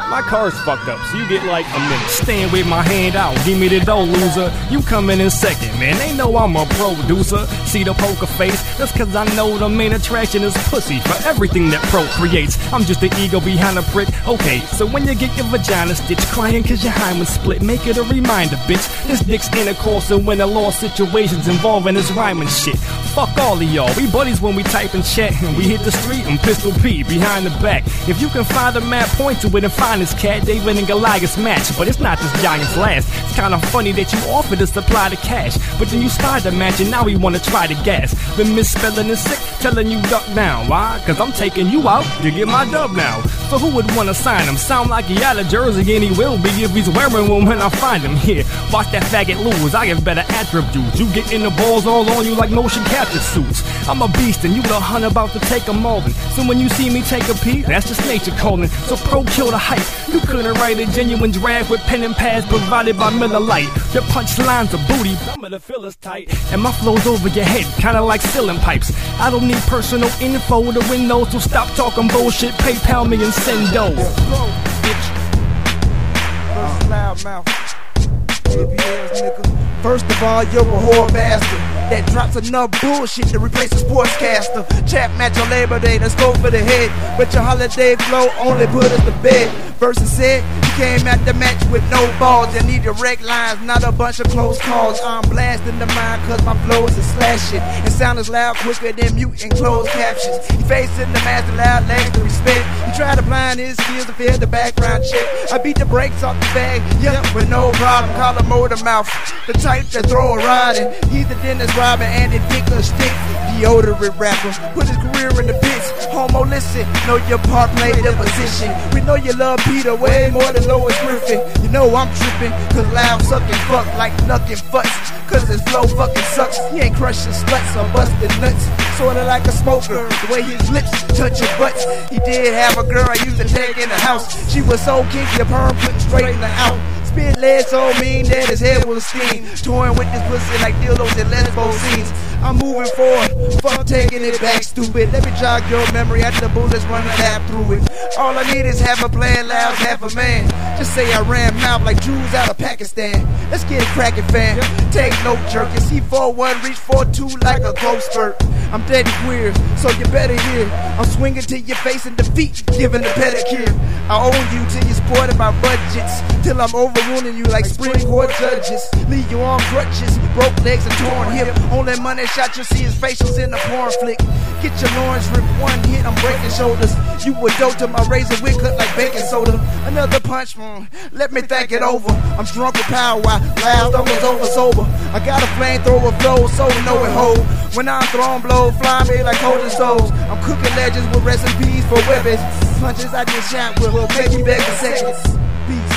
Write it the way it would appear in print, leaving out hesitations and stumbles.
My car's fucked up, so you get like a minute. Stand with my hand out, give me the dough, loser. You coming in second, man. They know I'm a producer. See the poker face? That's cause I know the main attraction is pussy for everything that procreates. I'm just the ego behind a prick. Okay, so when you get your vagina stitched, crying cause your hymen split, make it a reminder, bitch. This dick's intercourse and when the law situations involving this rhyming shit. Fuck all of y'all, we buddies when we type and chat, and we hit the street and pistol P behind the back. If you can find a map, point to it and find this cat, David and Goliath's match. But it's not this giant's last. It's kinda funny that you offered to supply the cash, but then you started the match and now we wanna try the gas. Been misspelling and sick, telling you duck down. Why? Cause I'm taking you out to get my dub now. So who would wanna sign him? Sound like he out of Jersey and he will be if he's wearing one when I find him. Here, watch that faggot lose, I have better attributes. You getting the balls all on you like motion capture suits. I'm a beast and you the hunt about to take a molding. So when you see me take a peek, that's just nature calling. So kill the hype. You couldn't write a genuine draft with pen and pads provided by Miller Lite. Your punchlines are booty, some of the fillers tight, and my flow's over your head, kinda like ceiling pipes. I don't need personal info to win those, so stop talking bullshit. PayPal me and send those. Bitch. First loudmouth. ABS, nigga. First of all, you're a whore bastard that drops enough bullshit to replace a sportscaster. Chat match on Labor Day, let's go for the head. But your holiday flow only put us to bed. Versus said, you came at the match with no balls. You need direct lines, not a bunch of close calls. I'm blasting the mind cause my flows is slashing and sound as loud quicker than mute and closed captions. He facing the master loud legs to respect. He tried to blind his skills to fear the background check. I beat the brakes off the bag, yeah, with no problem. Call him motor mouth, the type that throw a ride in. He's the Dennis Robin and the Dicker Stick. Deodorant rapper, put his career in the pits. Homo, listen, know your part, play the position. We know you love Peter way more than Lois Griffin. You know I'm tripping, cause loud sucking fuck like knuckin' futs. Cause his flow fucking sucks. He ain't crushing sluts or busting nuts. Sorta like a smoker, the way his lips touch your butts. He did have a girl I used to take in the house. She was so kinky, a perm putting straight in the out. Spit lead so mean that his head was steam. Toying with this pussy like dildos and lesbo scenes. I'm moving forward, fuck taking it back, stupid. Let me jog your memory after the bullets run a lap through it. All I need is half a plan, loud, half a man. Just say I ran mouth like Jews out of Pakistan. Let's get it crackin', fam. Take no jerking. C41 reach 4-2 like a growth spurt. I'm dead queer, so you better hear. I'm swinging to your face and defeat, giving the pedicure. I own you till you're spoiling my budgets, till I'm overruling you like Supreme Court judges. Leave you on crutches, broke legs and torn hip. Only money shot you see his facials in the porn flick. Get your loins ripped, one hit, I'm breaking shoulders. You were dope till my razor wig cut like baking soda. Another punch, let me think it over. I'm drunk with power, loud, I was over sober. I got a flamethrower flow, so know it hold. When I'm throwing blow, fly me like holding souls. I'm cooking legends with recipes for weapons. Punches I get shot with will make you back in seconds. Peace.